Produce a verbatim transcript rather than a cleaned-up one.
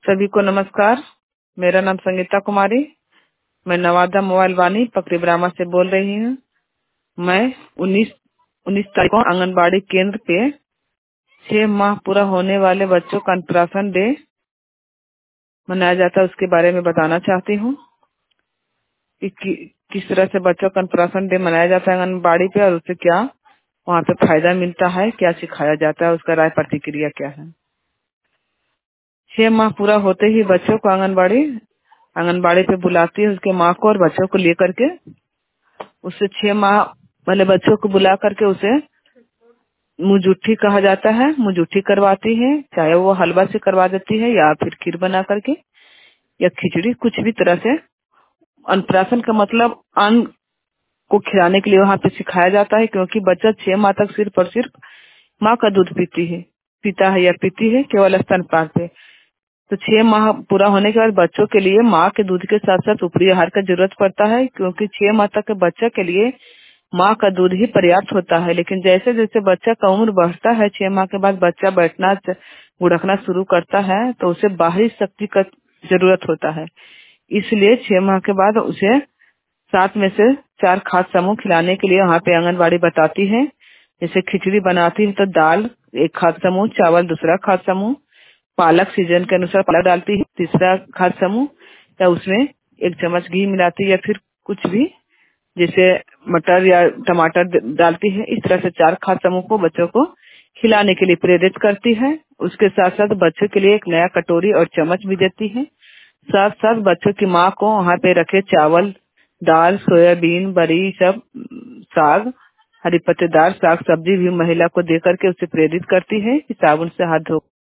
सभी को नमस्कार। मेरा नाम संगीता कुमारी। मैं नवादा मोबाइल वानी पकड़ी ब्राह्मण से बोल रही हूँ। मैं उन्नीस उन्नीस तारीख को आंगनबाड़ी केंद्र पे छह माह पूरा होने वाले बच्चों का अन्नप्राशन डे मनाया जाता है, उसके बारे में बताना चाहती हूँ कि, कि किस तरह से बच्चों का अन्नप्राशन डे मनाया जाता है आंगनबाड़ी पे, और उससे क्या वहाँ पे फायदा मिलता है, क्या सिखाया जाता है, उसका राय प्रतिक्रिया क्या है। छह माह पूरा होते ही बच्चों को आंगनबाड़ी आंगनबाड़ी पे बुलाती है, उसके माँ को और बच्चों को लेकर के। उससे छह माह वाले बच्चों को बुला करके उसे मुंह कहा जाता है, मुंह करवाती है, चाहे वो हलवा से करवा देती है या फिर खीर बना करके या खिचड़ी, कुछ भी तरह से। अन्नप्राशन का मतलब अन्न को खिलाने के लिए वहाँ पे सिखाया जाता है, क्योंकि बच्चा छह माह तक सिर्फ और सिर्फ माँ का दूध पीती है पीता है या पीती है केवल स्तनपान पे। तो छह माह पूरा होने के बाद बच्चों के लिए माँ के दूध के साथ साथ ऊपरी आहार का जरूरत पड़ता है, क्योंकि छह माह तक के बच्चे के लिए माँ का दूध ही पर्याप्त होता है। लेकिन जैसे जैसे बच्चा का उम्र बढ़ता है, छह माह के बाद बच्चा बैठना गुड़कना शुरू करता है, तो उसे बाहरी शक्ति का जरूरत होता है। इसलिए छह माह के बाद उसे सात में से चार खाद्य समूह खिलाने के लिए वहाँ पे आंगनबाड़ी बताती है। जैसे खिचड़ी बनाती है तो दाल एक खाद्य समूह, चावल दूसरा खाद्य समूह, पालक सीजन के अनुसार पालक डालती है तीसरा खाद्य समूह, या उसमें एक चम्मच घी मिलाती है या फिर कुछ भी जैसे मटर या टमाटर डालती है। इस तरह से चार खाद्य समूह को बच्चों को खिलाने के लिए प्रेरित करती है। उसके साथ साथ बच्चों के लिए एक नया कटोरी और चम्मच भी देती है। साथ साथ बच्चों की माँ को वहाँ पे रखे चावल, दाल, सोयाबीन, बड़ी, सब साग, हरी पत्तेदार साग सब्जी भी महिला को दे करके उसे प्रेरित करती है कि साबुन से हाथ धो